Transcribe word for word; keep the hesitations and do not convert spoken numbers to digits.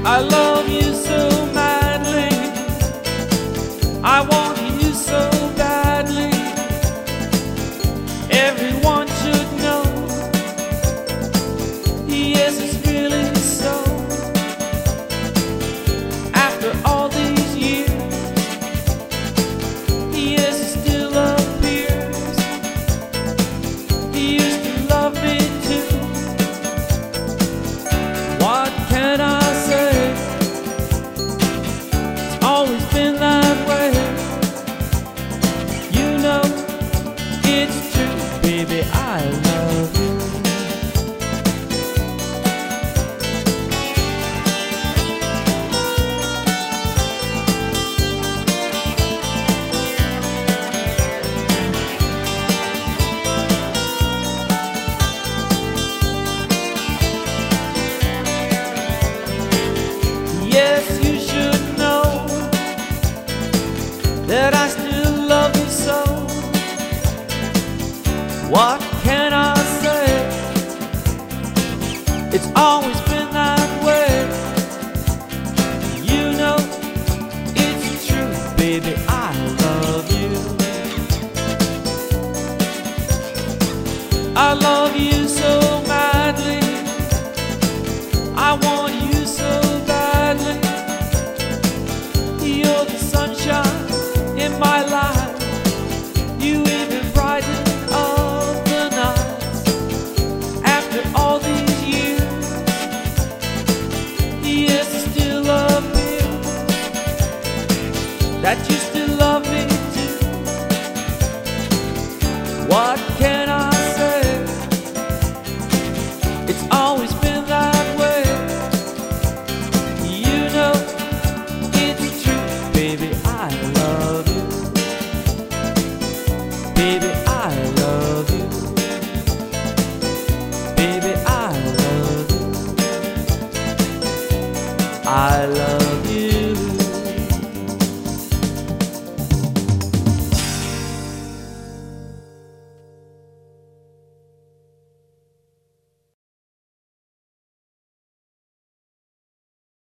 I love you so madly. I want you so badly. Everyone should know. Yes, it's really so. After all these years, yes, it still appears. He used to love me too. What can I say? It's always been that way. You know it's true, baby, I love you. Yes, you should know that I still love you so. What can I say? It's always been that way. You know it's true, baby, I love you. I love you so madly. I want you so badly. You're the sunshine in my life. You even brighten up the nights. After all these years, yes, I still love you. That you still love me too. What can I say? It's always been that way. You know it's true, baby, I love you. Baby,